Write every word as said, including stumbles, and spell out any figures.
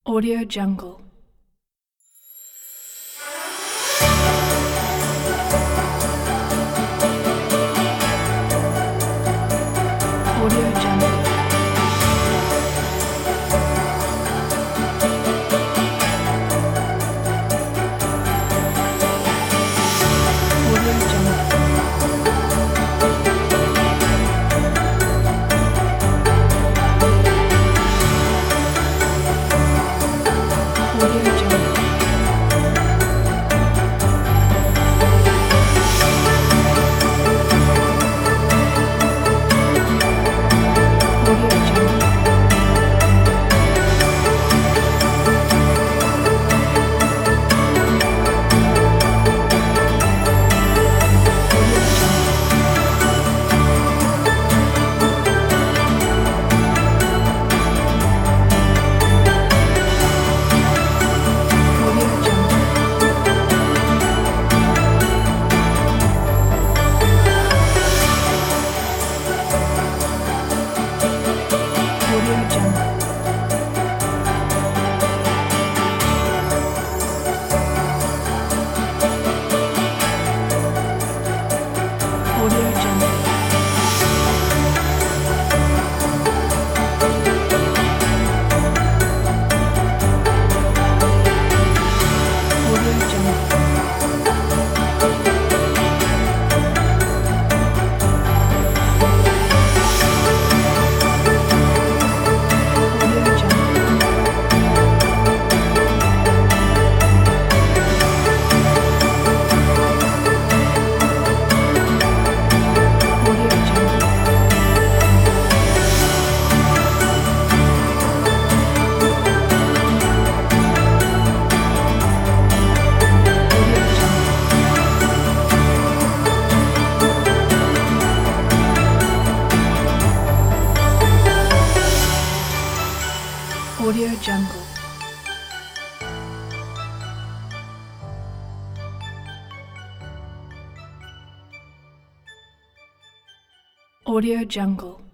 Audio Jungle. Audio Jungle. Audio Jungle. Audio Jungle. Audio Jungle. Audio Jungle. Audio Jungle. Audio Jungle. Audio Jungle. Audio Jungle. Audio Jungle. Audio Jungle. Audio Jungle.